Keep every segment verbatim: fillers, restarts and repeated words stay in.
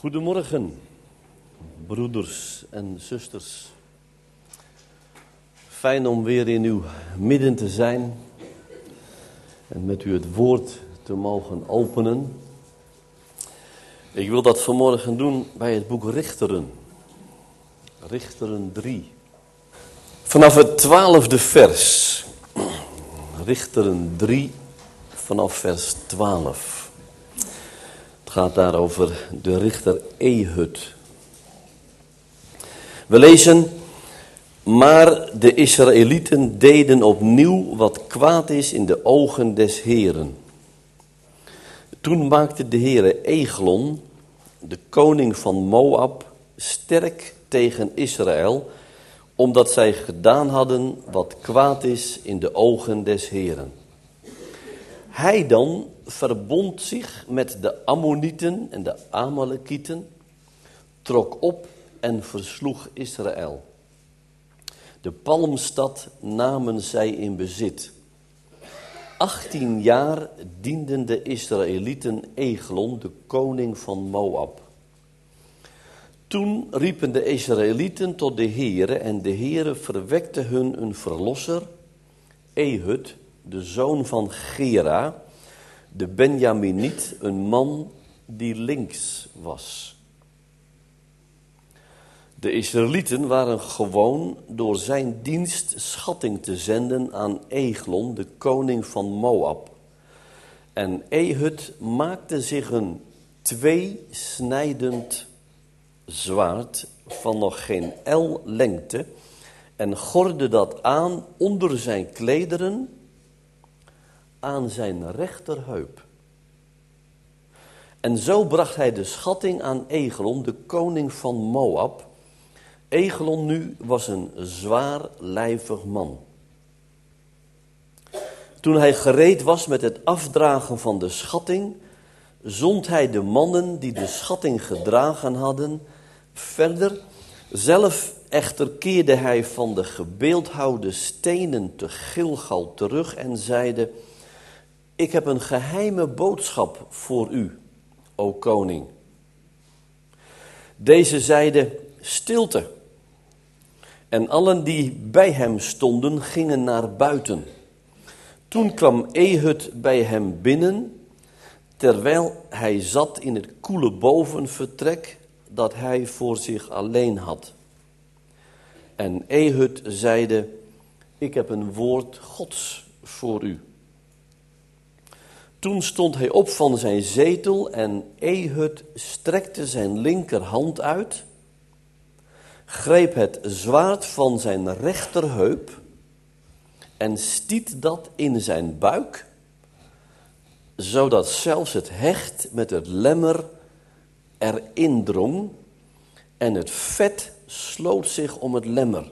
Goedemorgen, broeders en zusters. Fijn om weer in uw midden te zijn en met u het woord te mogen openen. Ik wil dat vanmorgen doen bij het boek Richteren. Richteren drie. Vanaf het twaalfde vers. Richteren drie, vanaf vers twaalf. Het gaat daar over de richter Ehud. We lezen: maar de Israëlieten deden opnieuw wat kwaad is in de ogen des Heeren. Toen maakte de Heere Eglon, de koning van Moab, sterk tegen Israël, omdat zij gedaan hadden wat kwaad is in de ogen des Heeren. Hij dan verbond zich met de Ammonieten en de Amalekieten, trok op en versloeg Israël. De palmstad namen zij in bezit. Achttien jaar dienden de Israëlieten Eglon, de koning van Moab. Toen riepen de Israëlieten tot de Heere en de Heere verwekte hun een verlosser, Ehud, de zoon van Gera, de Benjaminiet, een man die links was. De Israëlieten waren gewoon door zijn dienst schatting te zenden aan Eglon, de koning van Moab. En Ehud maakte zich een tweesnijdend zwaard van nog geen el lengte en gordde dat aan onder zijn klederen aan zijn rechterheup. En zo bracht hij de schatting aan Eglon, de koning van Moab. Eglon nu was een zwaarlijvig man. Toen hij gereed was met het afdragen van de schatting, zond hij de mannen die de schatting gedragen hadden verder. Zelf echter keerde hij van de gebeeldhouwde stenen te Gilgal terug en zeide: ik heb een geheime boodschap voor u, o koning. Deze zeide: stilte. En allen die bij hem stonden gingen naar buiten. Toen kwam Ehud bij hem binnen, terwijl hij zat in het koele bovenvertrek dat hij voor zich alleen had. En Ehud zeide: ik heb een woord Gods voor u. Toen stond hij op van zijn zetel en Ehud strekte zijn linkerhand uit, greep het zwaard van zijn rechterheup en stiet dat in zijn buik, zodat zelfs het hecht met het lemmer erin drong en het vet sloot zich om het lemmer.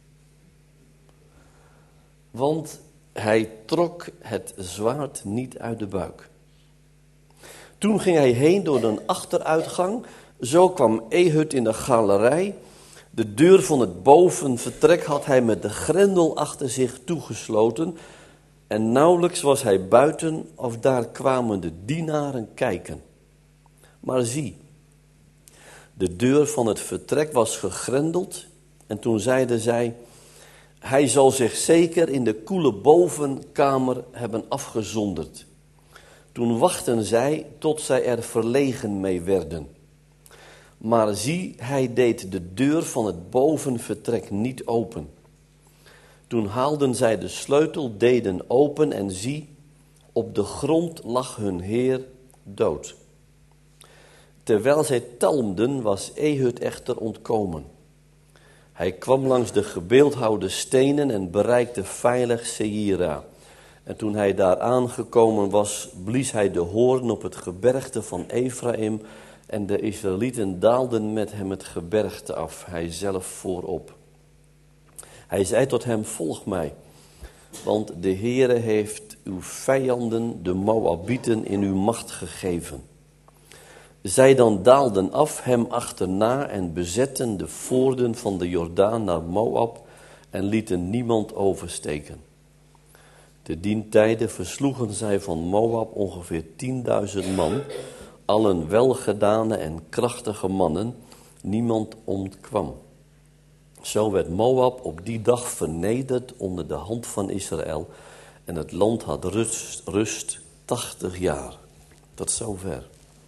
Want hij trok het zwaard niet uit de buik. Toen ging hij heen door een achteruitgang. Zo kwam Ehud in de galerij. De deur van het bovenvertrek had hij met de grendel achter zich toegesloten. En nauwelijks was hij buiten of daar kwamen de dienaren kijken. Maar zie, de deur van het vertrek was gegrendeld. En toen zeiden zij: hij zal zich zeker in de koele bovenkamer hebben afgezonderd. Toen wachtten zij tot zij er verlegen mee werden. Maar zie, hij deed de deur van het bovenvertrek niet open. Toen haalden zij de sleutel, deden open en zie, op de grond lag hun heer dood. Terwijl zij talmden, was Ehud echter ontkomen. Hij kwam langs de gebeeldhouwde stenen en bereikte veilig Seira. En toen hij daar aangekomen was, blies hij de hoorn op het gebergte van Ephraim. En de Israëlieten daalden met hem het gebergte af, hij zelf voorop. Hij zei tot hem: volg mij, want de Heere heeft uw vijanden, de Moabieten, in uw macht gegeven. Zij dan daalden af hem achterna en bezetten de voorden van de Jordaan naar Moab en lieten niemand oversteken. Te dien tijde versloegen zij van Moab ongeveer tienduizend man, allen welgedane en krachtige mannen, niemand ontkwam. Zo werd Moab op die dag vernederd onder de hand van Israël en het land had rust, rust tachtig jaar. Tot zover.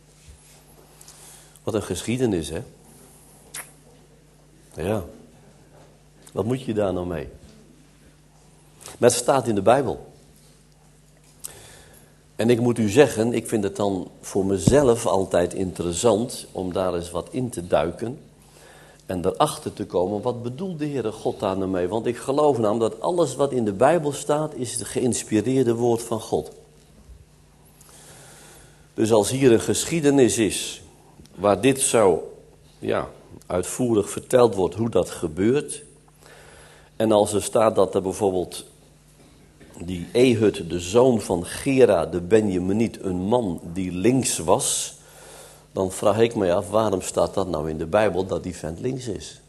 Wat een geschiedenis, hè? Ja. Wat moet je daar nou mee? Maar het staat in de Bijbel. En ik moet u zeggen, ik vind het dan voor mezelf altijd interessant om daar eens wat in te duiken. En erachter te komen, wat bedoelt de Heere God daar nou mee? Want ik geloof namelijk dat alles wat in de Bijbel staat, is het geïnspireerde woord van God. Dus als hier een geschiedenis is, waar dit zo ja, uitvoerig verteld wordt hoe dat gebeurt. En als er staat dat er bijvoorbeeld die Ehud, de zoon van Gera, de Benjaminiet, een man die links was, dan vraag ik me af, waarom staat dat nou in de Bijbel dat die vent links is?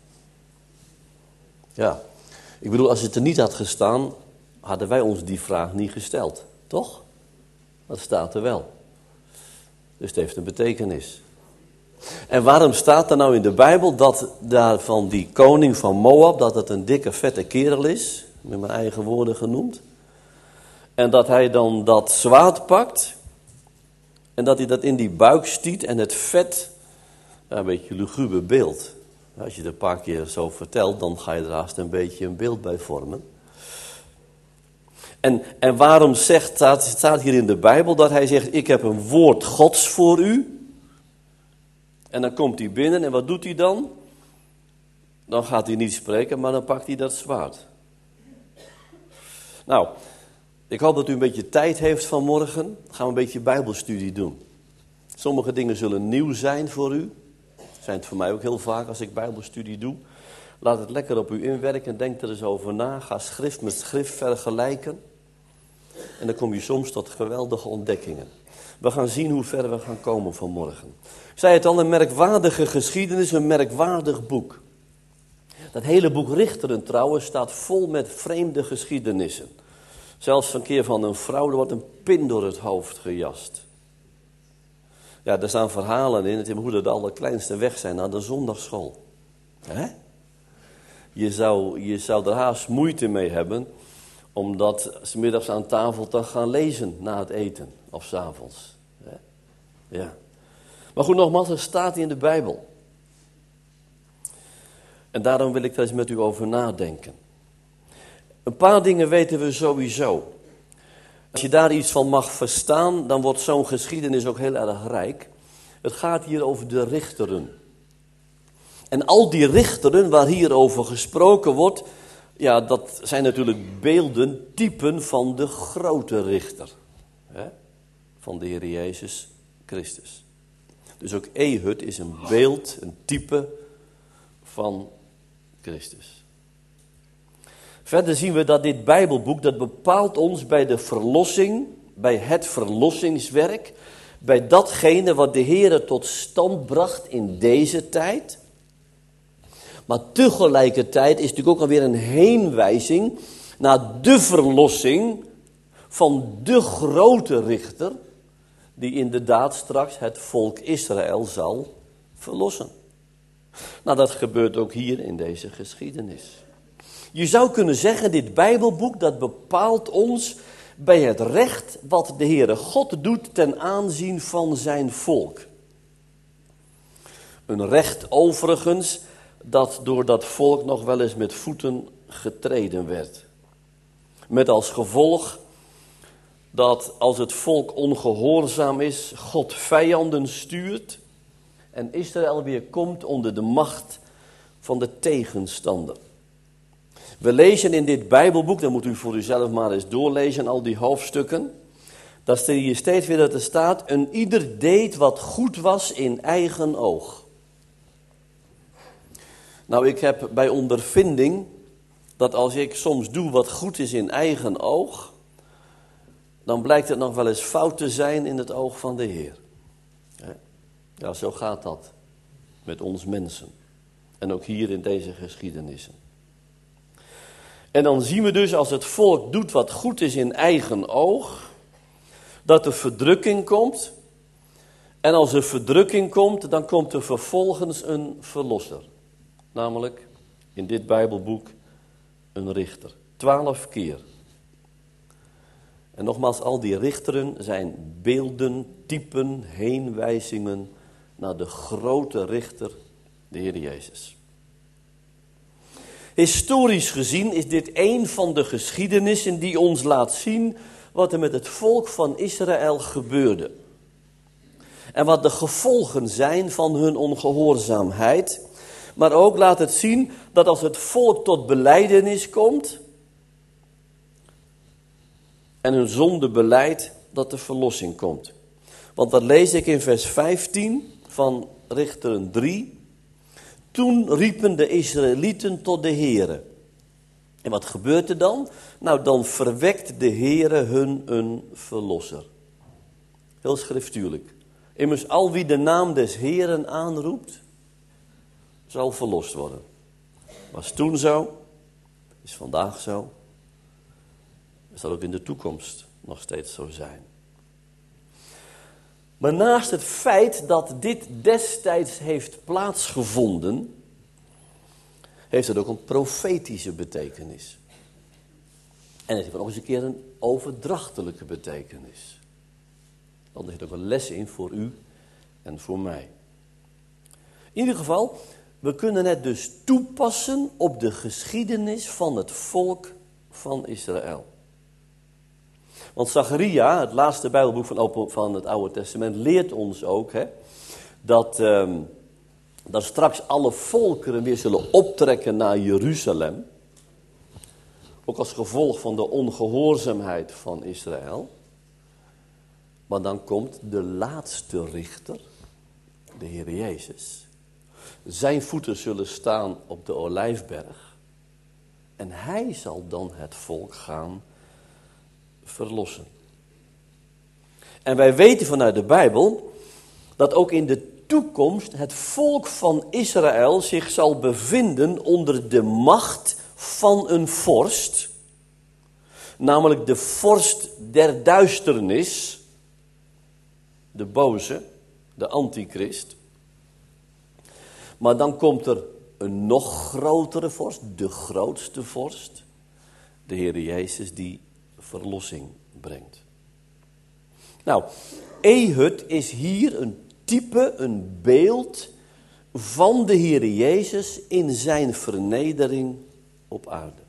Ja, ik bedoel, als het er niet had gestaan, hadden wij ons die vraag niet gesteld, toch? Dat staat er wel. Dus het heeft een betekenis. En waarom staat er nou in de Bijbel dat daar van die koning van Moab, dat het een dikke vette kerel is, met mijn eigen woorden genoemd, en dat hij dan dat zwaard pakt en dat hij dat in die buik stiet en het vet, ja, een beetje een luguber beeld. Als je het een paar keer zo vertelt, dan ga je er haast een beetje een beeld bij vormen. En, en waarom zegt, staat, staat hier in de Bijbel dat hij zegt, ik heb een woord Gods voor u. En dan komt hij binnen en wat doet hij dan? Dan gaat hij niet spreken, maar dan pakt hij dat zwaard. Nou, ik hoop dat u een beetje tijd heeft vanmorgen. Dan gaan we een beetje bijbelstudie doen. Sommige dingen zullen nieuw zijn voor u. Zijn het voor mij ook heel vaak als ik bijbelstudie doe. Laat het lekker op u inwerken. Denk er eens over na. Ga schrift met schrift vergelijken. En dan kom je soms tot geweldige ontdekkingen. We gaan zien hoe ver we gaan komen vanmorgen. Ik zei het al, een merkwaardige geschiedenis, een merkwaardig boek. Dat hele boek Richteren trouwens staat vol met vreemde geschiedenissen. Zelfs een keer van een vrouw, er wordt een pin door het hoofd gejast. Ja, er staan verhalen in, het hoe dat de allerkleinste weg zijn naar de zondagschool. Hè? Je zou, je zou er haast moeite mee hebben om dat 's middags aan tafel te gaan lezen na het eten of 's avonds. Hè? Ja. Maar goed, nogmaals, er staat in de Bijbel. En daarom wil ik daar eens met u over nadenken. Een paar dingen weten we sowieso. Als je daar iets van mag verstaan, dan wordt zo'n geschiedenis ook heel erg rijk. Het gaat hier over de richteren. En al die richteren waar hier over gesproken wordt, ja, dat zijn natuurlijk beelden, typen van de grote richter. Hè? Van de Heer Jezus Christus. Dus ook Ehud is een beeld, een type van Christus. Verder zien we dat dit Bijbelboek, dat bepaalt ons bij de verlossing, bij het verlossingswerk, bij datgene wat de Heer tot stand bracht in deze tijd. Maar tegelijkertijd is het natuurlijk ook alweer een heenwijzing naar de verlossing van de grote richter, die inderdaad straks het volk Israël zal verlossen. Nou, dat gebeurt ook hier in deze geschiedenis. Je zou kunnen zeggen, dit Bijbelboek dat bepaalt ons bij het recht wat de Heere God doet ten aanzien van zijn volk. Een recht overigens dat door dat volk nog wel eens met voeten getreden werd. Met als gevolg dat als het volk ongehoorzaam is, God vijanden stuurt en Israël weer komt onder de macht van de tegenstander. We lezen in dit Bijbelboek, dan moet u voor uzelf maar eens doorlezen, al die hoofdstukken. Daar staat hier steeds weer dat er staat, een ieder deed wat goed was in eigen oog. Nou, ik heb bij ondervinding dat als ik soms doe wat goed is in eigen oog, dan blijkt het nog wel eens fout te zijn in het oog van de Heer. Ja, zo gaat dat met ons mensen. En ook hier in deze geschiedenissen. En dan zien we dus als het volk doet wat goed is in eigen oog, dat er verdrukking komt En als er verdrukking komt, dan komt er vervolgens een verlosser. Namelijk, in dit Bijbelboek, een richter. Twaalf keer. En nogmaals, al die richteren zijn beelden, typen, heenwijzingen naar de grote richter, de Heer Jezus. Historisch gezien is dit een van de geschiedenissen die ons laat zien wat er met het volk van Israël gebeurde. En wat de gevolgen zijn van hun ongehoorzaamheid. Maar ook laat het zien dat als het volk tot belijdenis komt en hun zonde belijdt, dat de verlossing komt. Want dat lees ik in vers vijftien van Richteren drie. Toen riepen de Israëlieten tot de Heere. En wat gebeurt er dan? Nou, dan verwekt de Heere hun een verlosser. Heel schriftuurlijk. Immers al wie de naam des Heeren aanroept, zal verlost worden. Was toen zo, is vandaag zo. Zal ook in de toekomst nog steeds zo zijn. Maar naast het feit dat dit destijds heeft plaatsgevonden, heeft het ook een profetische betekenis. En het heeft nog eens een keer een overdrachtelijke betekenis. Want er zit ook een les in voor u en voor mij. In ieder geval, we kunnen het dus toepassen op de geschiedenis van het volk van Israël. Want Zacharia, het laatste Bijbelboek van, van het Oude Testament, leert ons ook hè, dat, um, dat straks alle volkeren weer zullen optrekken naar Jeruzalem. Ook als gevolg van de ongehoorzaamheid van Israël. Maar dan komt de laatste richter, de Heer Jezus. Zijn voeten zullen staan op de Olijfberg. En hij zal dan het volk gaan verlossen. En wij weten vanuit de Bijbel dat ook in de toekomst het volk van Israël zich zal bevinden onder de macht van een vorst. Namelijk de vorst der duisternis, de boze, de antichrist. Maar dan komt er een nog grotere vorst, de grootste vorst, de Heer Jezus die verlossing brengt. Nou, Ehud is hier een type, een beeld van de Heer Jezus in zijn vernedering op aarde.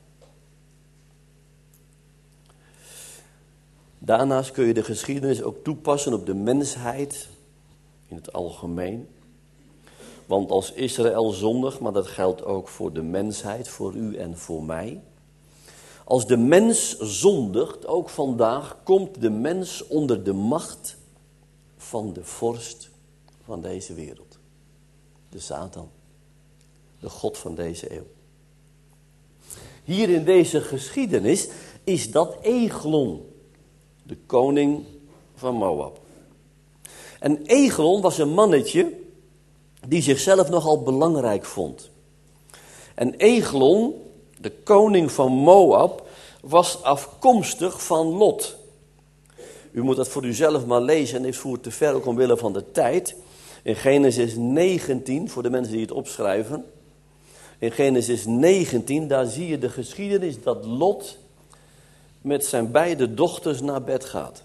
Daarnaast kun je de geschiedenis ook toepassen op de mensheid in het algemeen. Want als Israël zondigt, maar dat geldt ook voor de mensheid, voor u en voor mij. Als de mens zondigt, ook vandaag, komt de mens onder de macht van de vorst van deze wereld. De Satan, de god van deze eeuw. Hier in deze geschiedenis is dat Eglon, de koning van Moab. En Eglon was een mannetje die zichzelf nogal belangrijk vond. En Eglon, de koning van Moab, was afkomstig van Lot. U moet dat voor uzelf maar lezen en ik voer te ver ook omwille van de tijd. In Genesis negentien, voor de mensen die het opschrijven. In Genesis negentien, daar zie je de geschiedenis dat Lot met zijn beide dochters naar bed gaat.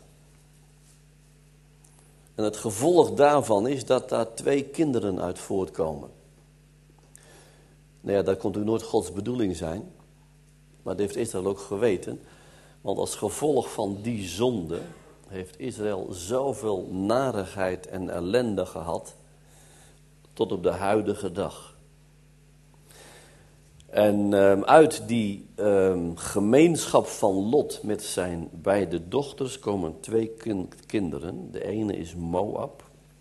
En het gevolg daarvan is dat daar twee kinderen uit voortkomen. Nou ja, dat kon natuurlijk nooit Gods bedoeling zijn. Maar dat heeft Israël ook geweten. Want als gevolg van die zonde heeft Israël zoveel narigheid en ellende gehad. Tot op de huidige dag. En um, uit die um, gemeenschap van Lot met zijn beide dochters komen twee kin- kinderen. De ene is Moab.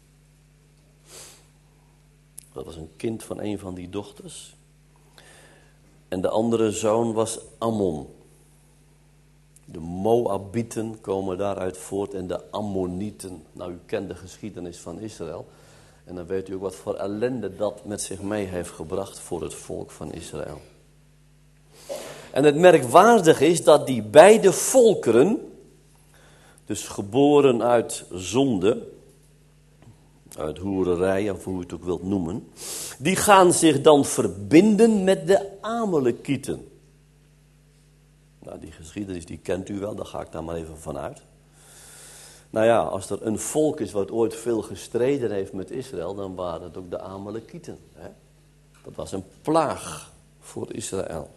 Dat was een kind van een van die dochters. En de andere zoon was Ammon. De Moabieten komen daaruit voort en de Ammonieten. Nou, u kent de geschiedenis van Israël. En dan weet u ook wat voor ellende dat met zich mee heeft gebracht voor het volk van Israël. En het merkwaardige is dat die beide volkeren, dus geboren uit zonde, uit hoererij, of hoe je het ook wilt noemen, die gaan zich dan verbinden met de Amalekieten. Nou, die geschiedenis die kent u wel, daar ga ik daar maar even van uit. Nou ja, als er een volk is wat ooit veel gestreden heeft met Israël, dan waren het ook de Amalekieten. Hè? Dat was een plaag voor Israël.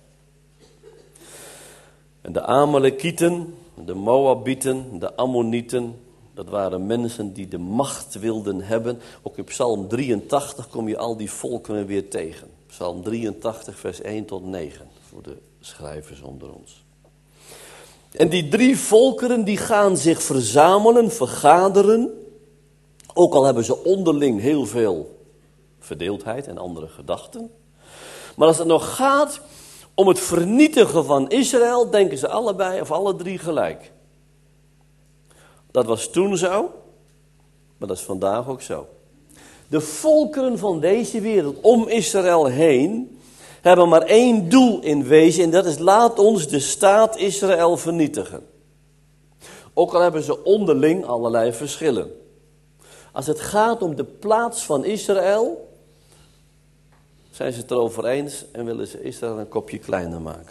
En de Amalekieten, de Moabieten, de Ammonieten, dat waren mensen die de macht wilden hebben. Ook in Psalm drieëntachtig kom je al die volkeren weer tegen. Psalm drieëntachtig, vers één tot negen, voor de schrijvers onder ons. En die drie volkeren die gaan zich verzamelen, vergaderen. Ook al hebben ze onderling heel veel verdeeldheid en andere gedachten. Maar als het nog gaat om het vernietigen van Israël, denken ze allebei of alle drie gelijk. Dat was toen zo, maar dat is vandaag ook zo. De volkeren van deze wereld om Israël heen hebben maar één doel in wezen en dat is: laat ons de staat Israël vernietigen. Ook al hebben ze onderling allerlei verschillen. Als het gaat om de plaats van Israël, zijn ze het erover eens en willen ze Israël een kopje kleiner maken.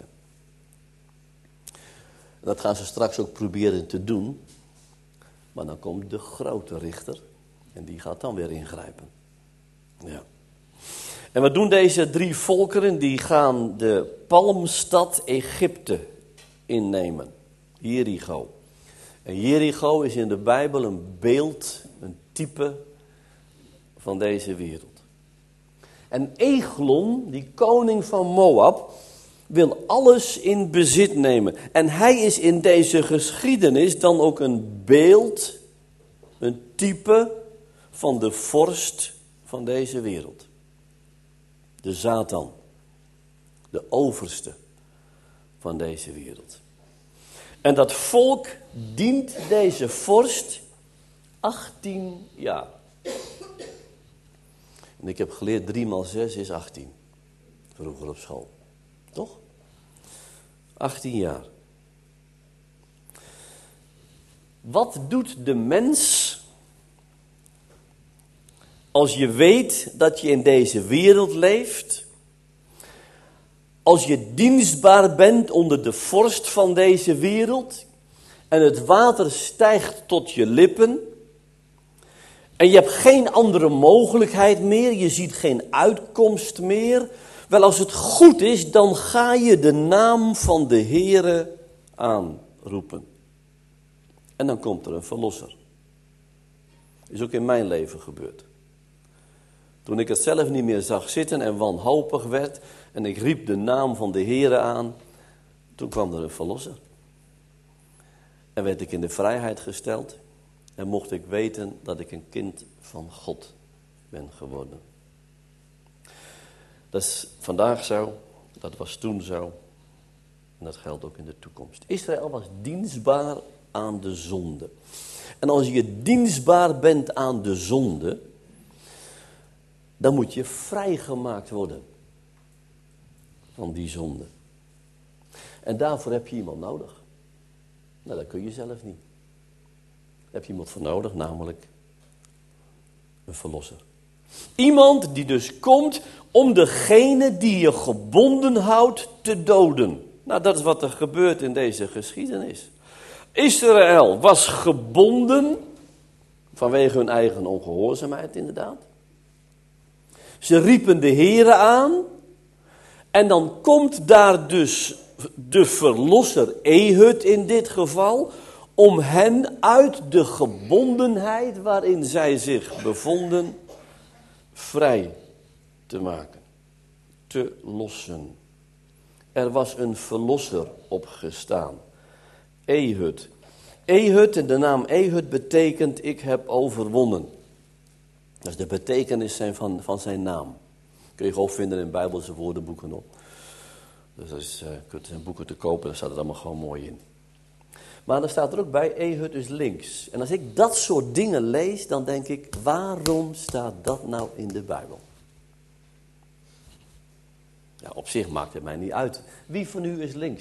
Dat gaan ze straks ook proberen te doen. Maar dan komt de grote richter en die gaat dan weer ingrijpen. Ja. En wat doen deze drie volkeren? Die gaan de palmstad Egypte innemen. Jericho. En Jericho is in de Bijbel een beeld, een type van deze wereld. En Eglon, die koning van Moab, wil alles in bezit nemen. En hij is in deze geschiedenis dan ook een beeld, een type van de vorst van deze wereld. De Satan, de overste van deze wereld. En dat volk dient deze vorst achttien jaar. En ik heb geleerd, drie maal zes is achttien. Vroeger op school. Toch? achttien jaar. Wat doet de mens als je weet dat je in deze wereld leeft? Als je dienstbaar bent onder de vorst van deze wereld en het water stijgt tot je lippen en je hebt geen andere mogelijkheid meer, je ziet geen uitkomst meer. Wel, als het goed is, dan ga je de naam van de Heere aanroepen. En dan komt er een verlosser. Is ook in mijn leven gebeurd. Toen ik het zelf niet meer zag zitten en wanhopig werd en ik riep de naam van de Heere aan, toen kwam er een verlosser. En werd ik in de vrijheid gesteld en mocht ik weten dat ik een kind van God ben geworden. Dat is vandaag zo, dat was toen zo en dat geldt ook in de toekomst. Israël was dienstbaar aan de zonde. En als je dienstbaar bent aan de zonde, dan moet je vrijgemaakt worden van die zonde. En daarvoor heb je iemand nodig. Nou, dat kun je zelf niet. Daar heb je iemand voor nodig, namelijk een verlosser. Iemand die dus komt om degene die je gebonden houdt te doden. Nou, dat is wat er gebeurt in deze geschiedenis. Israël was gebonden vanwege hun eigen ongehoorzaamheid inderdaad. Ze riepen de Heere aan en dan komt daar dus de verlosser Ehud in dit geval om hen uit de gebondenheid waarin zij zich bevonden vrij te maken, te lossen. Er was een verlosser opgestaan, Ehud. Ehud, en de naam Ehud betekent ik heb overwonnen. Dat is de betekenis zijn van, van zijn naam. Kun je gewoon vinden in Bijbelse woordenboeken op. Dus dat is, uh, je kunt zijn boeken te kopen, daar staat het allemaal gewoon mooi in. Maar dan staat er ook bij, Ehud is links. En als ik dat soort dingen lees, dan denk ik, waarom staat dat nou in de Bijbel? Ja, op zich maakt het mij niet uit. Wie van u is links?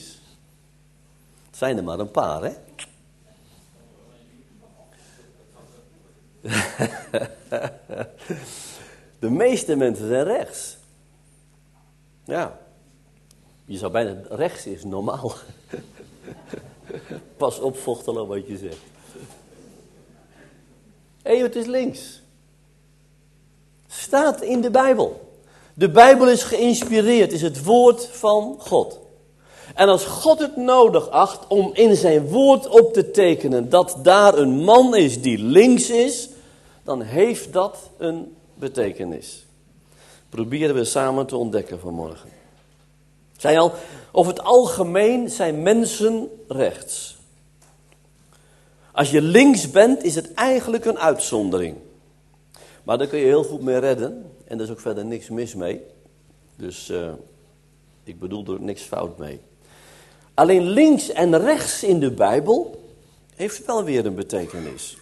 Het zijn er maar een paar, hè? De meeste mensen zijn rechts. Ja. Je zou bijna, rechts is normaal. Pas op, Vochtelo, wat je zegt. Hé, het is links. Staat in de Bijbel. De Bijbel is geïnspireerd, is het woord van God. En als God het nodig acht om in zijn woord op te tekenen dat daar een man is die links is, dan heeft dat een betekenis. Proberen we samen te ontdekken vanmorgen. Ik zei al, over het algemeen zijn mensen rechts. Als je links bent, is het eigenlijk een uitzondering. Maar daar kun je heel goed mee redden. En daar is ook verder niks mis mee. Dus uh, ik bedoel er niks fout mee. Alleen links en rechts in de Bijbel heeft wel weer een betekenis.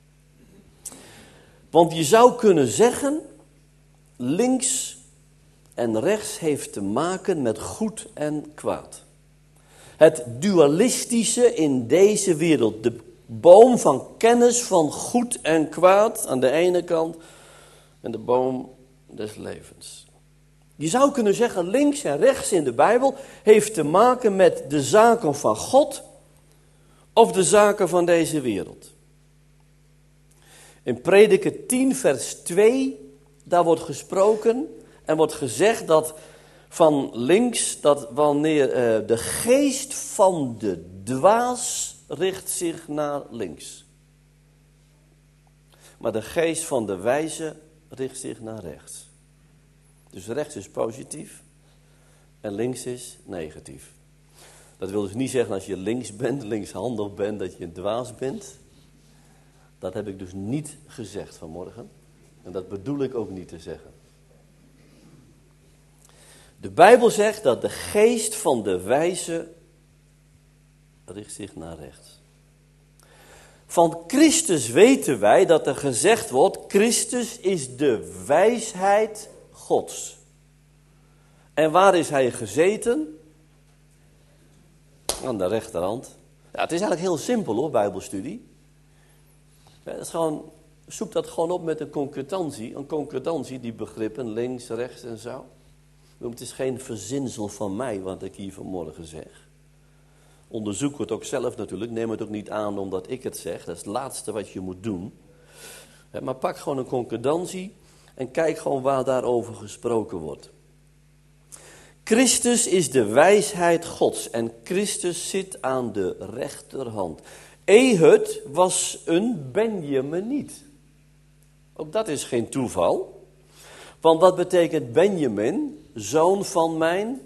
Want je zou kunnen zeggen, links en rechts heeft te maken met goed en kwaad. Het dualistische in deze wereld, de boom van kennis van goed en kwaad aan de ene kant en de boom des levens. Je zou kunnen zeggen, links en rechts in de Bijbel heeft te maken met de zaken van God of de zaken van deze wereld. In Prediker tien vers twee, daar wordt gesproken en wordt gezegd dat van links, dat wanneer uh, de geest van de dwaas richt zich naar links. Maar de geest van de wijze richt zich naar rechts. Dus rechts is positief en links is negatief. Dat wil dus niet zeggen als je links bent, linkshandig bent, dat je een dwaas bent. Dat heb ik dus niet gezegd vanmorgen. En dat bedoel ik ook niet te zeggen. De Bijbel zegt dat de geest van de wijze richt zich naar rechts. Van Christus weten wij dat er gezegd wordt, Christus is de wijsheid Gods. En waar is hij gezeten? Aan de rechterhand. Ja, het is eigenlijk heel simpel hoor, Bijbelstudie. Ja, dat is gewoon, zoek dat gewoon op met een concordantie. Een concordantie, die begrippen links, rechts en zo. Het is geen verzinsel van mij wat ik hier vanmorgen zeg. Onderzoek het ook zelf natuurlijk. Neem het ook niet aan omdat ik het zeg. Dat is het laatste wat je moet doen. Maar pak gewoon een concordantie en kijk gewoon waar daarover gesproken wordt. Christus is de wijsheid Gods en Christus zit aan de rechterhand. Ehud was een Benjaminiet. Ook dat is geen toeval. Want wat betekent Benjamin? Zoon van mijn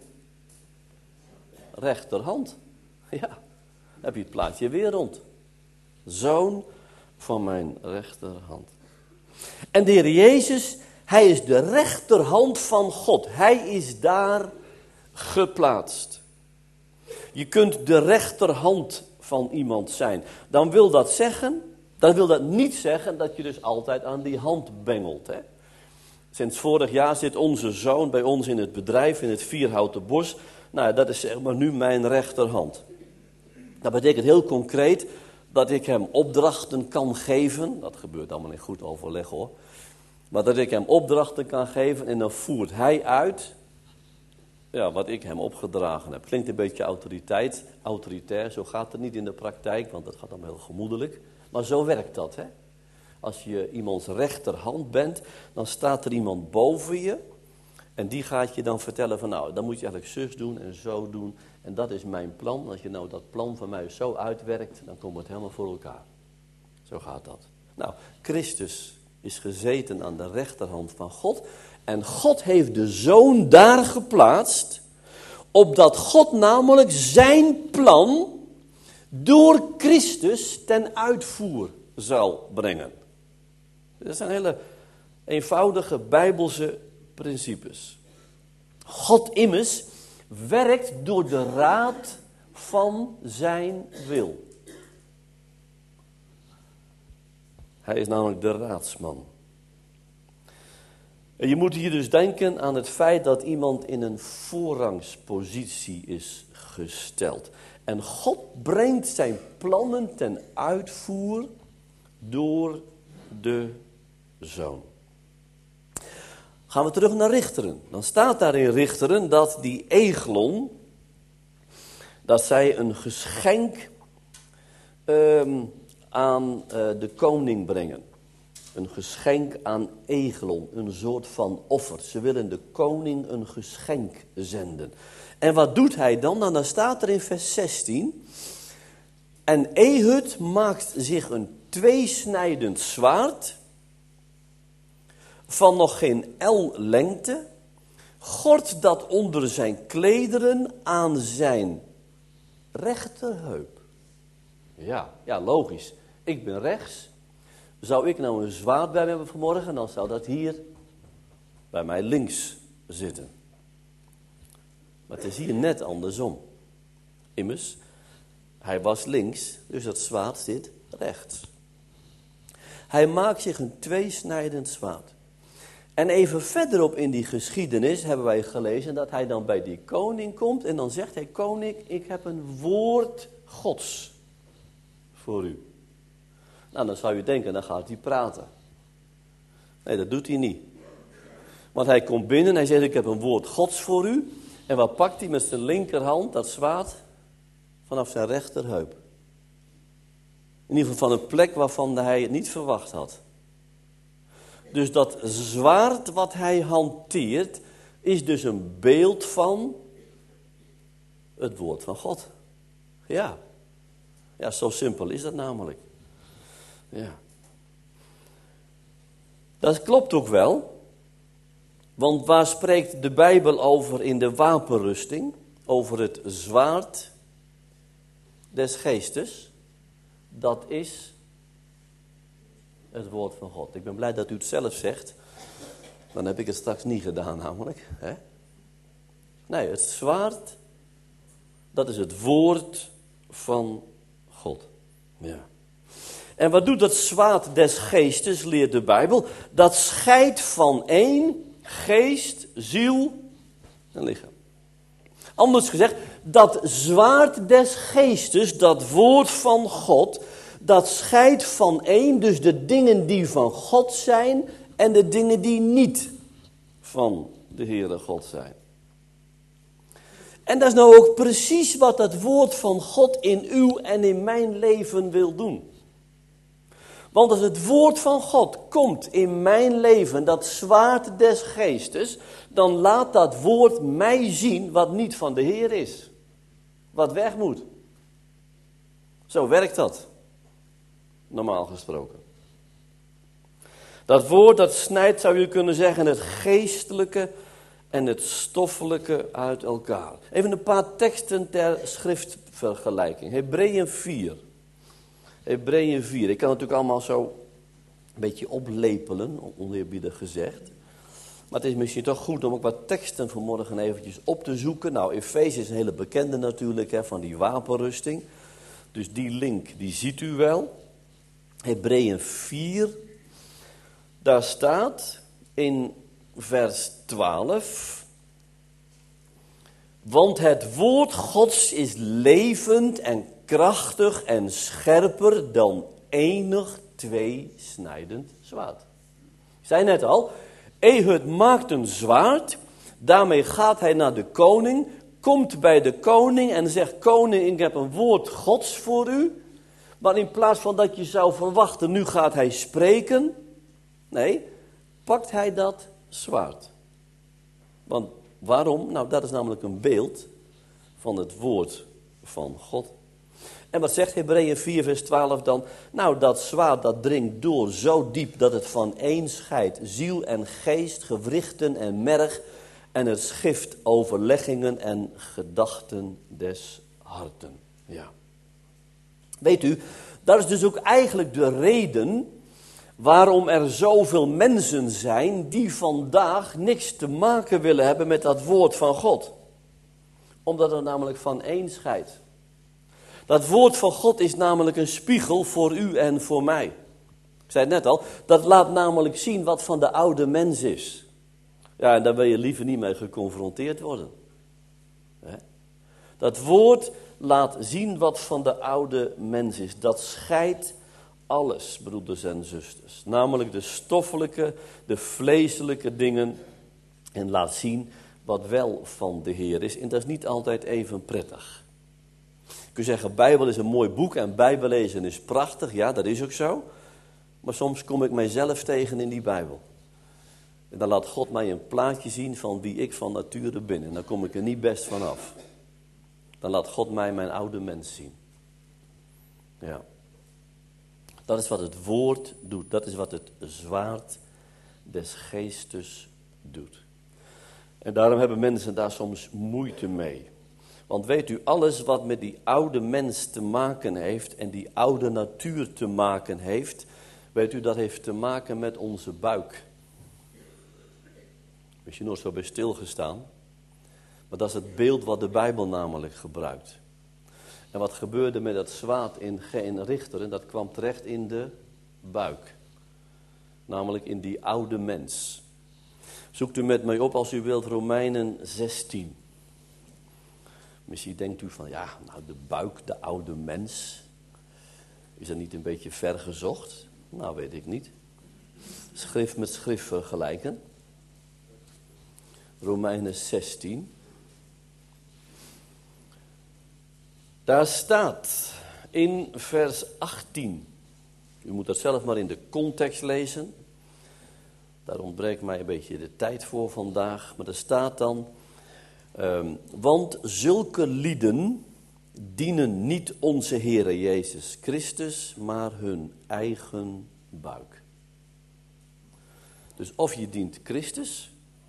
rechterhand. Ja, dan heb je het plaatje weer rond. Zoon van mijn rechterhand. En de Heer Jezus, hij is de rechterhand van God. Hij is daar geplaatst. Je kunt de rechterhand van iemand zijn. Dan wil dat zeggen, dan wil dat niet zeggen dat je dus altijd aan die hand bengelt. Hè? Sinds vorig jaar zit onze zoon bij ons in het bedrijf, in het Vierhouten Bos. Nou, dat is zeg maar nu mijn rechterhand. Dat betekent heel concreet dat ik hem opdrachten kan geven. Dat gebeurt allemaal in goed overleg hoor. Maar dat ik hem opdrachten kan geven en dan voert hij uit ja, wat ik hem opgedragen heb. Klinkt een beetje autoriteit, autoritair, zo gaat het niet in de praktijk, want dat gaat dan heel gemoedelijk. Maar zo werkt dat, hè. Als je iemands rechterhand bent, dan staat er iemand boven je. En die gaat je dan vertellen van nou, dan moet je eigenlijk zus doen en zo doen. En dat is mijn plan. Als je nou dat plan van mij zo uitwerkt, dan komt het helemaal voor elkaar. Zo gaat dat. Nou, Christus is gezeten aan de rechterhand van God. En God heeft de Zoon daar geplaatst, opdat God namelijk zijn plan door Christus ten uitvoer zal brengen. Dat zijn hele eenvoudige Bijbelse principes. God immers werkt door de raad van zijn wil. Hij is namelijk de raadsman. En je moet hier dus denken aan het feit dat iemand in een voorrangspositie is gesteld. En God brengt zijn plannen ten uitvoer door de Zoon. Gaan we terug naar Richteren. Dan staat daar in Richteren dat die Eglon, dat zij een geschenk um, aan uh, de koning brengen. Een geschenk aan Eglon, een soort van offer. Ze willen de koning een geschenk zenden. En wat doet hij dan? Nou, dan staat er in vers zestien. En Ehud maakt zich een tweesnijdend zwaard van nog geen el lengte, gort dat onder zijn klederen aan zijn rechterheup. Ja, ja, logisch. Ik ben rechts. Zou ik nou een zwaard bij me hebben vanmorgen, dan zou dat hier bij mij links zitten. Maar het is hier net andersom. Immers, hij was links, dus dat zwaard zit rechts. Hij maakt zich een tweesnijdend zwaard. En even verderop in die geschiedenis hebben wij gelezen dat hij dan bij die koning komt. En dan zegt hij, koning, ik heb een woord Gods voor u. Nou, dan zou je denken, dan gaat hij praten. Nee, dat doet hij niet. Want hij komt binnen en hij zegt, ik heb een woord Gods voor u. En wat pakt hij met zijn linkerhand, dat zwaard, vanaf zijn rechterheup. In ieder geval van een plek waarvan hij het niet verwacht had. Dus dat zwaard wat hij hanteert, is dus een beeld van het woord van God. Ja, ja, zo simpel is dat namelijk. Ja. Dat klopt ook wel. Want waar spreekt de Bijbel over in de wapenrusting? Over het zwaard des geestes. Dat is het woord van God. Ik ben blij dat u het zelf zegt. Dan heb ik het straks niet gedaan namelijk. Hè? Nee, het zwaard, dat is het woord van God. Ja. En wat doet dat zwaard des geestes, leert de Bijbel? Dat scheidt van één geest, ziel en lichaam. Anders gezegd, dat zwaard des geestes, dat woord van God, dat scheidt van één, dus de dingen die van God zijn en de dingen die niet van de Heere God zijn. En dat is nou ook precies wat dat woord van God in uw en in mijn leven wil doen. Want als het woord van God komt in mijn leven, dat zwaard des geestes, dan laat dat woord mij zien wat niet van de Heer is. Wat weg moet. Zo werkt dat. Normaal gesproken. Dat woord dat snijdt, zou je kunnen zeggen, het geestelijke en het stoffelijke uit elkaar. Even een paar teksten ter schriftvergelijking. Hebreeën vier. Hebreeën vier. Ik kan het natuurlijk allemaal zo een beetje oplepelen, oneerbiedig gezegd. Maar het is misschien toch goed om ook wat teksten vanmorgen eventjes op te zoeken. Nou, Efeze is een hele bekende natuurlijk, hè, van die wapenrusting. Dus die link, die ziet u wel. Hebreeën vier. Daar staat in vers twaalf. Want het woord Gods is levend en krachtig en scherper dan enig tweesnijdend zwaard. Ik zei net al, Ehud maakt een zwaard, daarmee gaat hij naar de koning, komt bij de koning en zegt, koning, ik heb een woord Gods voor u. Maar in plaats van dat je zou verwachten, nu gaat hij spreken, nee, pakt hij dat zwaard. Want waarom? Nou, dat is namelijk een beeld van het woord van God. En wat zegt Hebreeën vier vers twaalf dan? Nou, dat zwaard dat dringt door zo diep dat het van één scheidt. Ziel en geest, gewrichten en merg. En het schift overleggingen en gedachten des harten. Ja. Weet u, dat is dus ook eigenlijk de reden waarom er zoveel mensen zijn die vandaag niks te maken willen hebben met dat woord van God. Omdat het namelijk van één scheidt. Dat woord van God is namelijk een spiegel voor u en voor mij. Ik zei het net al, dat laat namelijk zien wat van de oude mens is. Ja, en daar wil je liever niet mee geconfronteerd worden. Dat woord laat zien wat van de oude mens is. Dat scheidt alles, broeders en zusters. Namelijk de stoffelijke, de vleeselijke dingen. En laat zien wat wel van de Heer is. En dat is niet altijd even prettig. Je kunt zeggen, Bijbel is een mooi boek en Bijbel lezen is prachtig. Ja, dat is ook zo. Maar soms kom ik mijzelf tegen in die Bijbel. En dan laat God mij een plaatje zien van wie ik van nature ben. En dan kom ik er niet best van af. Dan laat God mij mijn oude mens zien. Ja. Dat is wat het woord doet. Dat is wat het zwaard des geestes doet. En daarom hebben mensen daar soms moeite mee. Want weet u, alles wat met die oude mens te maken heeft en die oude natuur te maken heeft, weet u, dat heeft te maken met onze buik. Misschien nooit zo bij stilgestaan. Maar dat is het beeld wat de Bijbel namelijk gebruikt. En wat gebeurde met dat zwaard in, in Richteren, dat kwam terecht in de buik. Namelijk in die oude mens. Zoekt u met mij op als u wilt Romeinen zestien. Misschien denkt u van, ja, nou de buik, de oude mens. Is dat niet een beetje ver gezocht? Nou, weet ik niet. Schrift met schrift vergelijken. Romeinen zestien. Daar staat in vers achttien. U moet dat zelf maar in de context lezen. Daar ontbreekt mij een beetje de tijd voor vandaag. Maar er staat dan, um, want zulke lieden dienen niet onze Heere Jezus Christus, maar hun eigen buik. Dus of je dient Christus,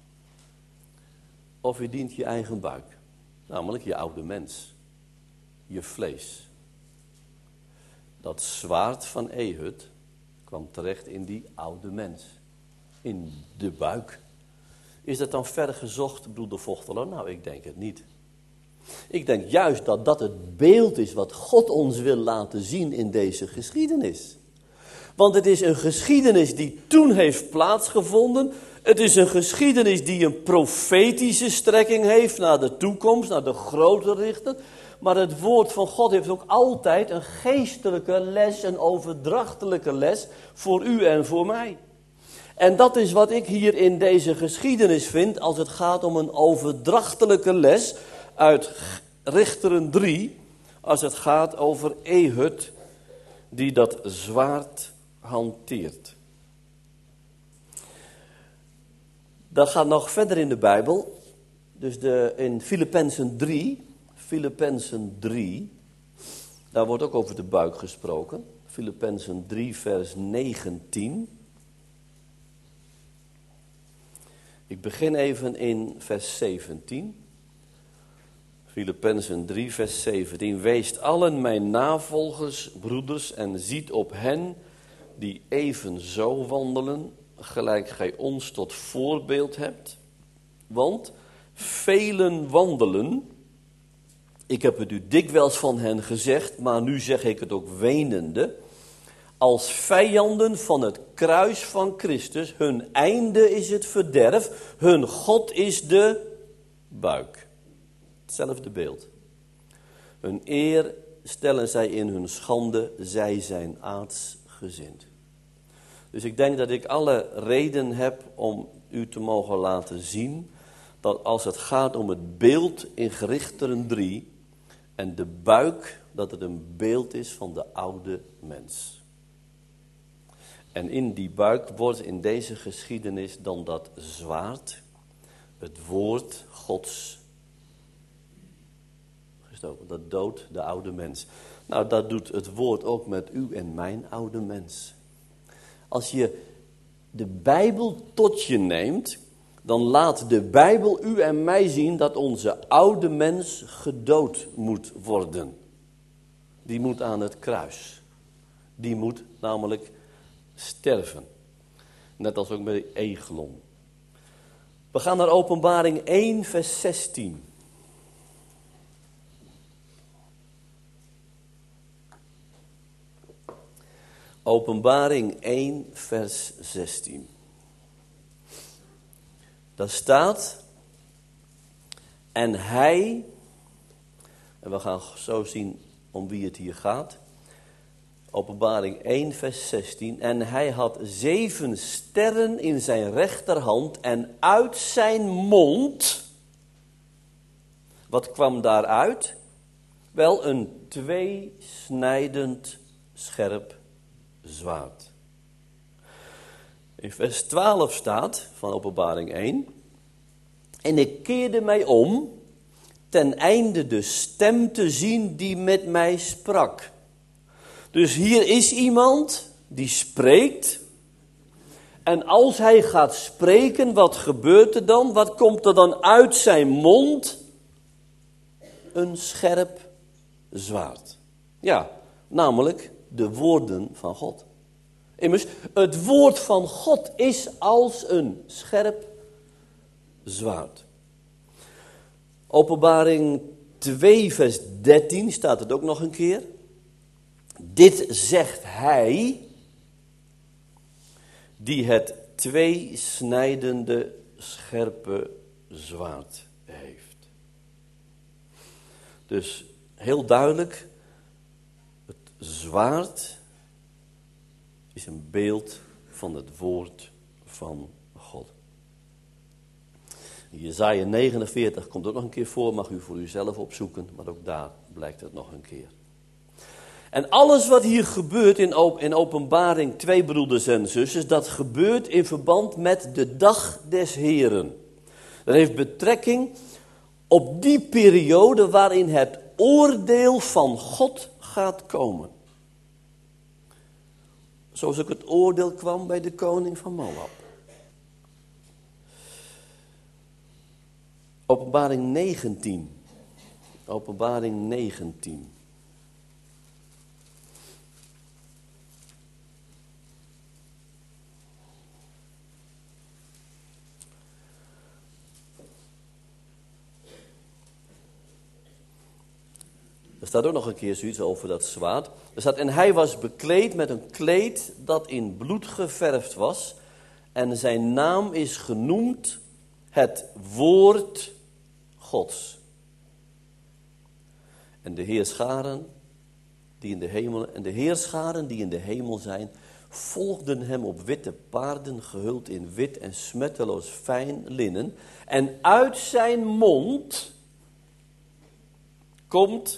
of je dient je eigen buik. Namelijk je oude mens. Je vlees. Dat zwaard van Ehud kwam terecht in die oude mens. In de buik. Is dat dan ver gezocht, broeder Vochteler? Nou, ik denk het niet. Ik denk juist dat dat het beeld is wat God ons wil laten zien in deze geschiedenis. Want het is een geschiedenis die toen heeft plaatsgevonden. Het is een geschiedenis die een profetische strekking heeft naar de toekomst, naar de grote richter. Maar het woord van God heeft ook altijd een geestelijke les, een overdrachtelijke les voor u en voor mij. En dat is wat ik hier in deze geschiedenis vind als het gaat om een overdrachtelijke les uit Richteren drie. Als het gaat over Ehud die dat zwaard hanteert. Dat gaat nog verder in de Bijbel. Dus de, in Filippenzen drie... Filippenzen drie, daar wordt ook over de buik gesproken. Filippenzen drie, vers negentien. Ik begin even in vers zeventien. Filippenzen drie, vers zeventien. Weest allen mijn navolgers, broeders, en ziet op hen die evenzo wandelen, gelijk gij ons tot voorbeeld hebt. Want velen wandelen, ik heb het u dikwijls van hen gezegd, maar nu zeg ik het ook wenende, als vijanden van het kruis van Christus. Hun einde is het verderf, hun God is de buik. Hetzelfde beeld. Hun eer stellen zij in hun schande, zij zijn aardsgezind. Dus ik denk dat ik alle reden heb om u te mogen laten zien dat als het gaat om het beeld in Richteren drie en de buik, dat het een beeld is van de oude mens. En in die buik wordt in deze geschiedenis dan dat zwaard, het woord Gods, gestoken. Dat doodt de oude mens. Nou, dat doet het woord ook met u en mijn oude mens. Als je de Bijbel tot je neemt, dan laat de Bijbel u en mij zien dat onze oude mens gedood moet worden. Die moet aan het kruis. Die moet namelijk sterven. Net als ook bij Eglon. We gaan naar Openbaring één, vers zestien. Openbaring één, vers zestien. Daar staat, en hij, en we gaan zo zien om wie het hier gaat. Openbaring één, vers zestien. En hij had zeven sterren in zijn rechterhand en uit zijn mond, wat kwam daaruit? Wel, een tweesnijdend scherp zwaard. In vers twaalf staat van Openbaring één. En ik keerde mij om, ten einde de stem te zien die met mij sprak. Dus hier is iemand die spreekt. En als hij gaat spreken, wat gebeurt er dan? Wat komt er dan uit zijn mond? Een scherp zwaard. Ja, namelijk de woorden van God. Immers, het woord van God is als een scherp zwaard. Openbaring twee, vers dertien staat het ook nog een keer. Dit zegt hij, die het tweesnijdende scherpe zwaard heeft. Dus heel duidelijk, het zwaard is een beeld van het woord van God. Jesaja negenenveertig komt ook nog een keer voor, mag u voor uzelf opzoeken, maar ook daar blijkt het nog een keer. En alles wat hier gebeurt in, op, in Openbaring twee, broeders en zusters, dat gebeurt in verband met de dag des Heren. Dat heeft betrekking op die periode waarin het oordeel van God gaat komen. Zoals ook het oordeel kwam bij de koning van Moab. Openbaring negentien. Openbaring negentien. Er staat ook nog een keer zoiets over dat zwaard. Er staat, en hij was bekleed met een kleed dat in bloed geverfd was. En zijn naam is genoemd het woord Gods. En de heerscharen die in de hemel en de heerscharen die in de hemel zijn, volgden hem op witte paarden, gehuld in wit en smetteloos fijn linnen. En uit zijn mond komt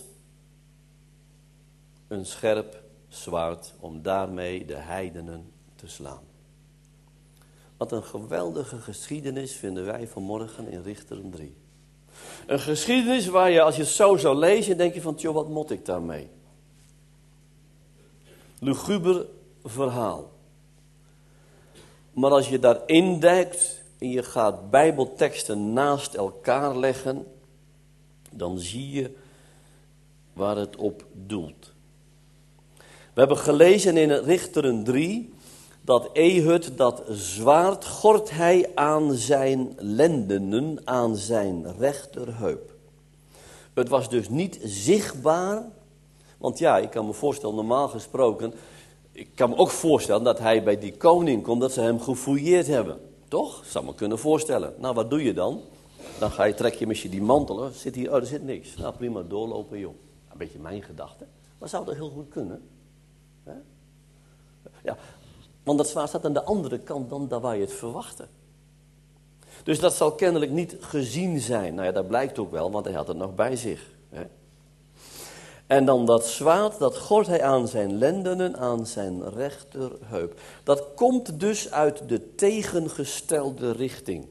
een scherp zwaard om daarmee de heidenen te slaan. Wat een geweldige geschiedenis vinden wij vanmorgen in Richteren drie. Een geschiedenis waar je, als je het zo zou lezen, denk je van, tjoh, wat moet ik daarmee? Luguber verhaal. Maar als je daarin duikt en je gaat bijbelteksten naast elkaar leggen, dan zie je waar het op doelt. We hebben gelezen in Richteren drie dat Ehud dat zwaard gort hij aan zijn lendenen, aan zijn rechterheup. Het was dus niet zichtbaar, want ja, ik kan me voorstellen, normaal gesproken, ik kan me ook voorstellen dat hij bij die koning komt, dat ze hem gefouilleerd hebben. Toch? Zou me kunnen voorstellen. Nou, wat doe je dan? Dan ga je, trek je misschien die mantel, zit hier, oh, er zit niks. Nou, prima, doorlopen, joh. Een beetje mijn gedachte. Maar zou dat heel goed kunnen? He? Ja, want dat zwaard staat aan de andere kant dan daar waar je het verwachtte. Dus dat zal kennelijk niet gezien zijn. Nou ja, dat blijkt ook wel, want hij had het nog bij zich. Hè? En dan dat zwaard, dat gort hij aan zijn lendenen, aan zijn rechterheup. Dat komt dus uit de tegengestelde richting.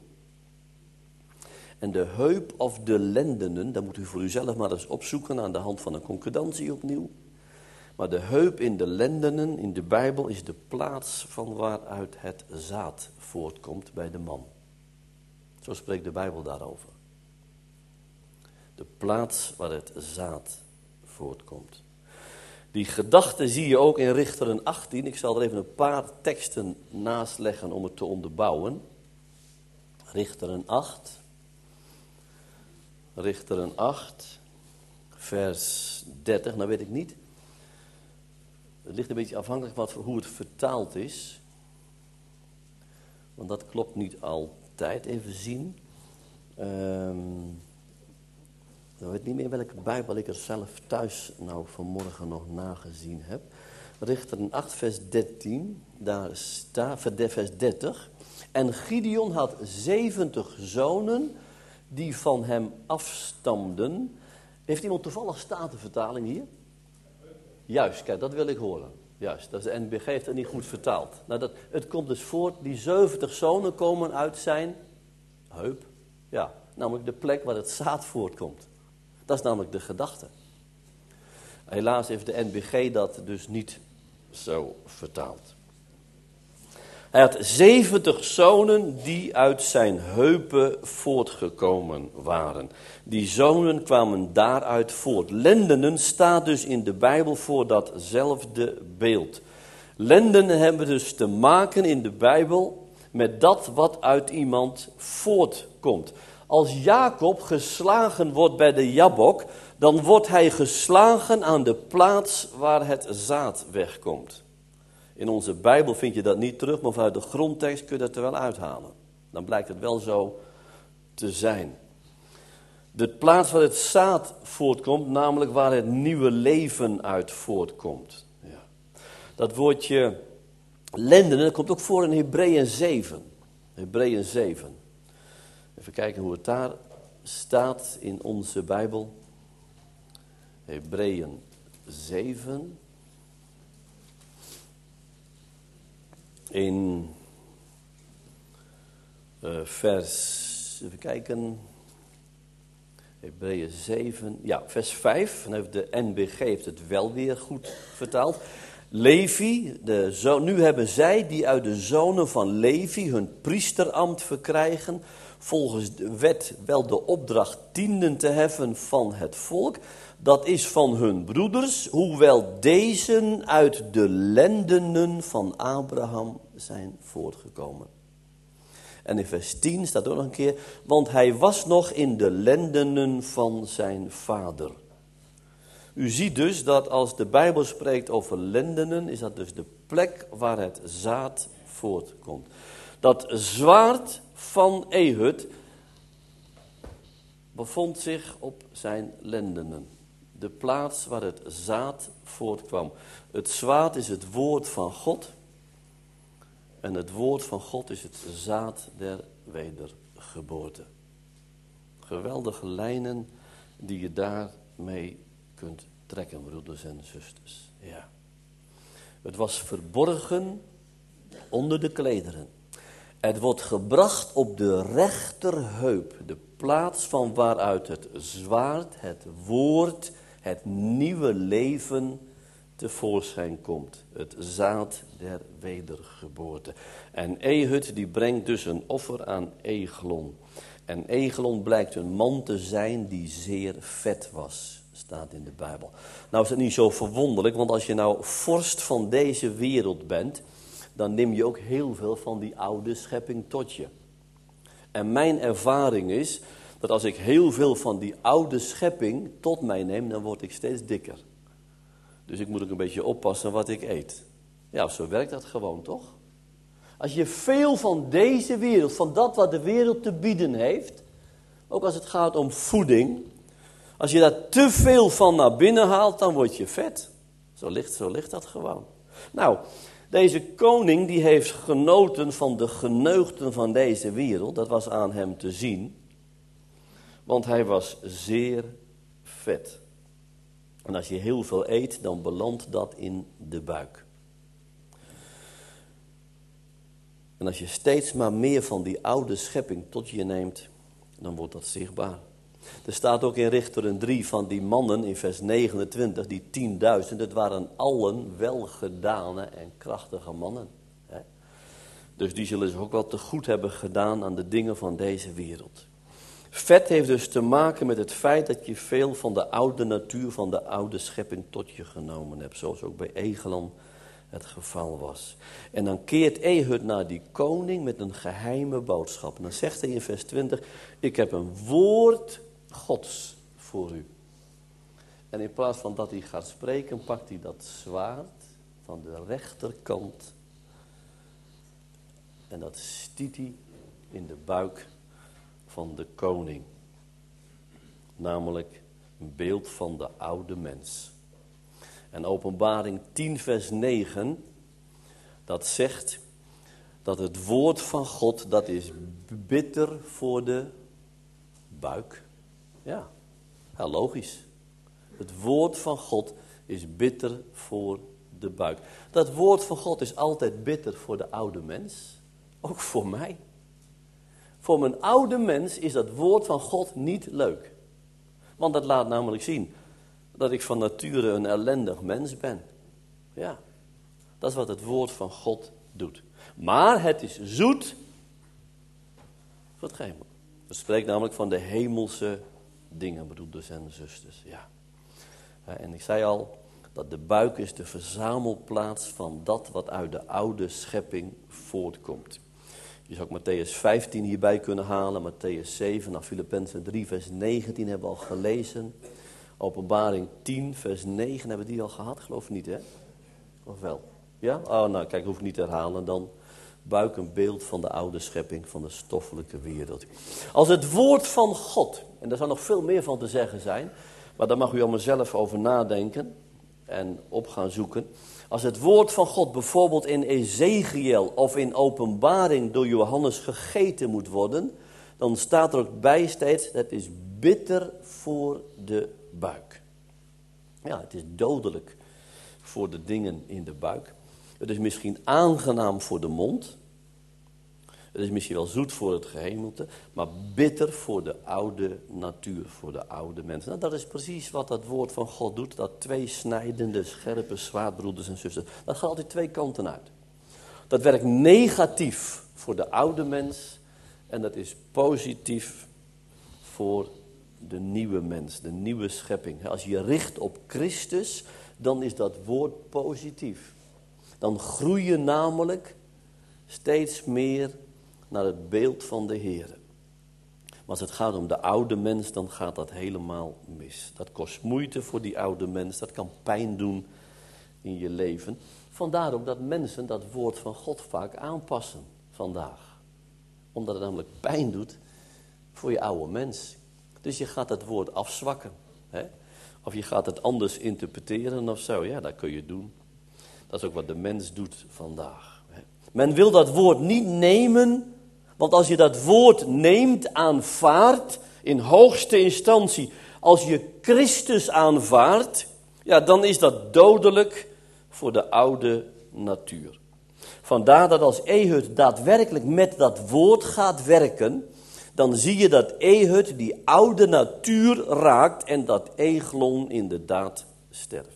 En de heup of de lendenen, dat moet u voor uzelf maar eens opzoeken aan de hand van een concordantie opnieuw. Maar de heup in de lendenen in de Bijbel is de plaats van waaruit het zaad voortkomt bij de man. Zo spreekt de Bijbel daarover. De plaats waar het zaad voortkomt. Die gedachte zie je ook in Richteren achttien. Ik zal er even een paar teksten naast leggen om het te onderbouwen. Richteren acht. Richteren acht, vers dertig, nou weet ik niet. Het ligt een beetje afhankelijk van hoe het vertaald is. Want dat klopt niet altijd. Even zien. Um, ik weet niet meer welke Bijbel ik er zelf thuis nou vanmorgen nog nagezien heb. Richteren acht, vers dertien, daar staat, vers dertig. En Gideon had zeventig zonen die van hem afstamden. Heeft iemand toevallig Statenvertaling hier? Juist, kijk, dat wil ik horen. Juist, dat is de N B G heeft het niet goed vertaald. Nou, dat, het komt dus voort, die zeventig zonen komen uit zijn heup. Ja, namelijk de plek waar het zaad voortkomt. Dat is namelijk de gedachte. Helaas heeft de N B G dat dus niet zo vertaald. Hij had zeventig zonen die uit zijn heupen voortgekomen waren. Die zonen kwamen daaruit voort. Lendenen staat dus in de Bijbel voor datzelfde beeld. Lendenen hebben dus te maken in de Bijbel met dat wat uit iemand voortkomt. Als Jacob geslagen wordt bij de Jabok, dan wordt hij geslagen aan de plaats waar het zaad wegkomt. In onze Bijbel vind je dat niet terug, maar vanuit de grondtekst kun je dat er wel uithalen. Dan blijkt het wel zo te zijn. De plaats waar het zaad voortkomt, namelijk waar het nieuwe leven uit voortkomt. Ja. Dat woordje lendenen, dat komt ook voor in Hebreeën zeven. Hebreeën zeven. Even kijken hoe het daar staat in onze Bijbel. Hebreeën zeven. In uh, vers, even kijken, Hebreeën zeven, ja, vers vijf, en heeft de N B G heeft het wel weer goed vertaald. Levi, de zoon, nu hebben zij die uit de zonen van Levi hun priesterambt verkrijgen, volgens de wet wel de opdracht tienden te heffen van het volk. Dat is van hun broeders, hoewel deze uit de lendenen van Abraham zijn voortgekomen. En in vers tien staat ook nog een keer, want hij was nog in de lendenen van zijn vader. U ziet dus dat als de Bijbel spreekt over lendenen, is dat dus de plek waar het zaad voortkomt. Dat zwaard van Ehud bevond zich op zijn lendenen. De plaats waar het zaad voortkwam. Het zwaard is het woord van God. En het woord van God is het zaad der wedergeboorte. Geweldige lijnen die je daarmee kunt trekken, broeders en zusters. Ja. Het was verborgen onder de klederen. Het wordt gebracht op de rechterheup. De plaats van waaruit het zwaard, het woord, het nieuwe leven tevoorschijn komt. Het zaad der wedergeboorte. En Ehud die brengt dus een offer aan Eglon. En Eglon blijkt een man te zijn die zeer vet was. Staat in de Bijbel. Nou is het niet zo verwonderlijk, want als je nou vorst van deze wereld bent, dan neem je ook heel veel van die oude schepping tot je. En mijn ervaring is dat als ik heel veel van die oude schepping tot mij neem, dan word ik steeds dikker. Dus ik moet ook een beetje oppassen wat ik eet. Ja, zo werkt dat gewoon, toch? Als je veel van deze wereld, van dat wat de wereld te bieden heeft, ook als het gaat om voeding, als je daar te veel van naar binnen haalt, dan word je vet. Zo ligt, zo ligt dat gewoon. Nou, deze koning die heeft genoten van de geneugten van deze wereld. Dat was aan hem te zien. Want hij was zeer vet. En als je heel veel eet, dan belandt dat in de buik. En als je steeds maar meer van die oude schepping tot je neemt, dan wordt dat zichtbaar. Er staat ook in Richteren drie van die mannen in vers negenentwintig, die tienduizend, het waren allen welgedane en krachtige mannen. Hè? Dus die zullen zich ook wel te goed hebben gedaan aan de dingen van deze wereld. Vet heeft dus te maken met het feit dat je veel van de oude natuur, van de oude schepping tot je genomen hebt. Zoals ook bij Eglon het geval was. En dan keert Ehud naar die koning met een geheime boodschap. En dan zegt hij in vers twintig, ik heb een woord Gods voor u. En in plaats van dat hij gaat spreken, pakt hij dat zwaard van de rechterkant. En dat stiet hij in de buik van de koning. Namelijk een beeld van de oude mens. En Openbaring tien vers negen, dat zegt dat het woord van God, dat is bitter voor de buik. Ja, ja, logisch. Het woord van God is bitter voor de buik. Dat woord van God is altijd bitter voor de oude mens. Ook voor mij. Voor mijn oude mens is dat woord van God niet leuk. Want dat laat namelijk zien dat ik van nature een ellendig mens ben. Ja, dat is wat het woord van God doet. Maar het is zoet voor het hemel. Het spreekt namelijk van de hemelse dingen, broeders en zusters. Ja. En ik zei al, dat de buik is de verzamelplaats van dat wat uit de oude schepping voortkomt. Je zou ook Matthäus vijftien hierbij kunnen halen, Matthäus zeven, nou Filippenzen drie vers negentien hebben we al gelezen. Openbaring tien vers negen hebben we die al gehad, geloof ik niet hè? Of wel? Ja? Oh nou kijk, hoef ik niet te herhalen dan. Buik een beeld van de oude schepping, van de stoffelijke wereld. Als het woord van God, en daar zou nog veel meer van te zeggen zijn, maar daar mag u allemaal zelf over nadenken en op gaan zoeken. Als het woord van God bijvoorbeeld in Ezekiel of in Openbaring door Johannes gegeten moet worden, dan staat er ook bij steeds, het is bitter voor de buik. Ja, het is dodelijk voor de dingen in de buik. Het is misschien aangenaam voor de mond. Het is misschien wel zoet voor het gehemelte, maar bitter voor de oude natuur, voor de oude mensen. Nou, dat is precies wat dat woord van God doet, dat tweesnijdende, scherpe zwaard, broeders en zusters. Dat gaat altijd twee kanten uit. Dat werkt negatief voor de oude mens en dat is positief voor de nieuwe mens, de nieuwe schepping. Als je je richt op Christus, dan is dat woord positief. Dan groei je namelijk steeds meer naar het beeld van de Heer. Maar als het gaat om de oude mens, dan gaat dat helemaal mis. Dat kost moeite voor die oude mens, dat kan pijn doen in je leven. Vandaar ook dat mensen dat woord van God vaak aanpassen vandaag. Omdat het namelijk pijn doet voor je oude mens. Dus je gaat het woord afzwakken. Hè? Of je gaat het anders interpreteren of zo. Ja, dat kun je doen. Dat is ook wat de mens doet vandaag. Men wil dat woord niet nemen, want als je dat woord neemt, aanvaardt, in hoogste instantie, als je Christus aanvaardt, ja, dan is dat dodelijk voor de oude natuur. Vandaar dat als Ehud daadwerkelijk met dat woord gaat werken, dan zie je dat Ehud die oude natuur raakt en dat Eglon inderdaad sterft.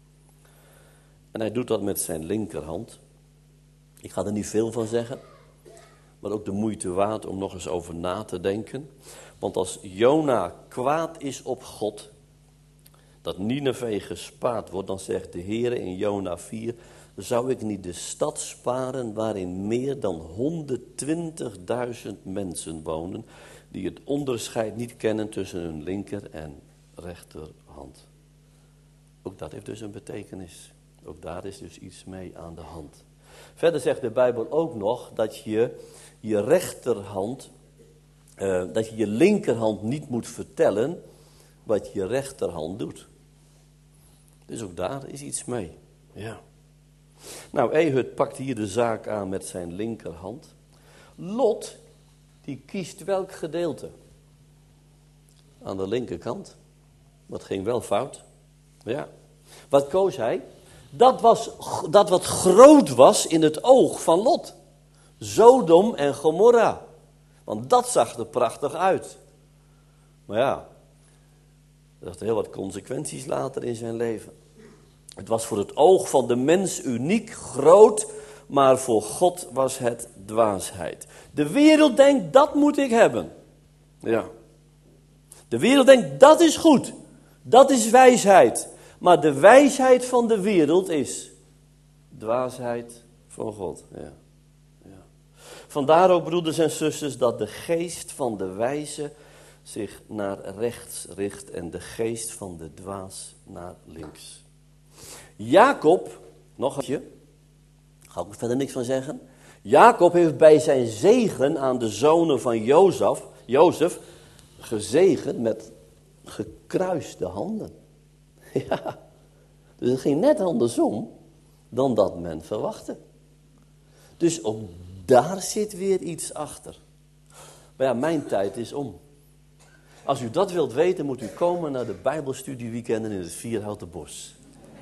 En hij doet dat met zijn linkerhand. Ik ga er niet veel van zeggen, maar ook de moeite waard om nog eens over na te denken. Want als Jona kwaad is op God, dat Nineve gespaard wordt, dan zegt de Heer in Jona vier, zou ik niet de stad sparen waarin meer dan honderdtwintigduizend mensen wonen, die het onderscheid niet kennen tussen hun linker en rechterhand. Ook dat heeft dus een betekenis. Ook daar is dus iets mee aan de hand. Verder zegt de Bijbel ook nog dat je je rechterhand, uh, dat je je linkerhand niet moet vertellen wat je rechterhand doet. Dus ook daar is iets mee. Ja. Nou, Ehud pakt hier de zaak aan met zijn linkerhand. Lot, die kiest welk gedeelte? Aan de linkerkant. Dat ging wel fout. Ja. Wat koos hij? Dat, was, dat wat groot was in het oog van Lot. Sodom en Gomorra. Want dat zag er prachtig uit. Maar ja, dat had heel wat consequenties later in zijn leven. Het was voor het oog van de mens uniek, groot, maar voor God was het dwaasheid. De wereld denkt, dat moet ik hebben. Ja. De wereld denkt, dat is goed. Dat is wijsheid. Maar de wijsheid van de wereld is dwaasheid van God. Ja. Ja. Vandaar ook, broeders en zusters, dat de geest van de wijze zich naar rechts richt en de geest van de dwaas naar links. Jacob, nog een keer, ga ik er verder niks van zeggen. Jacob heeft bij zijn zegen aan de zonen van Jozef, Jozef gezegend met gekruiste handen. Ja, Dus het ging net andersom dan dat men verwachtte. Dus ook daar zit weer iets achter. Maar ja, mijn tijd is om. Als u dat wilt weten, moet u komen naar de Bijbelstudieweekenden in het Vierhouten Bos.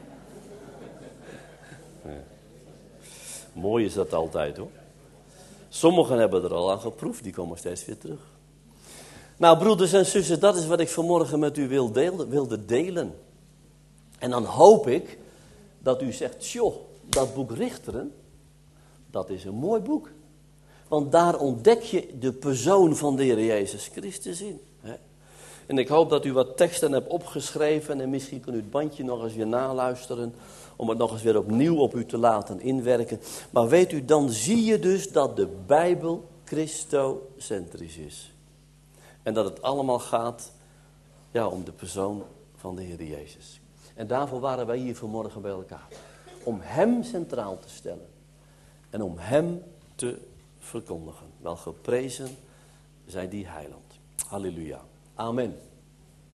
Ja. Mooi is dat altijd, hoor. Sommigen hebben er al aan geproefd, die komen steeds weer terug. Nou, broeders en zussen, dat is wat ik vanmorgen met u wil delen, wilde delen. En dan hoop ik dat u zegt, joh, dat boek Richteren, dat is een mooi boek. Want daar ontdek je de persoon van de Heer Jezus Christus in. Hè? En ik hoop dat u wat teksten hebt opgeschreven en misschien kunt u het bandje nog eens weer naluisteren, om het nog eens weer opnieuw op u te laten inwerken. Maar weet u, dan zie je dus dat de Bijbel christocentrisch is. En dat het allemaal gaat ja, om de persoon van de Heer Jezus. En daarvoor waren wij hier vanmorgen bij elkaar. Om Hem centraal te stellen. En om Hem te verkondigen. Wel geprezen zij die heiland. Halleluja. Amen.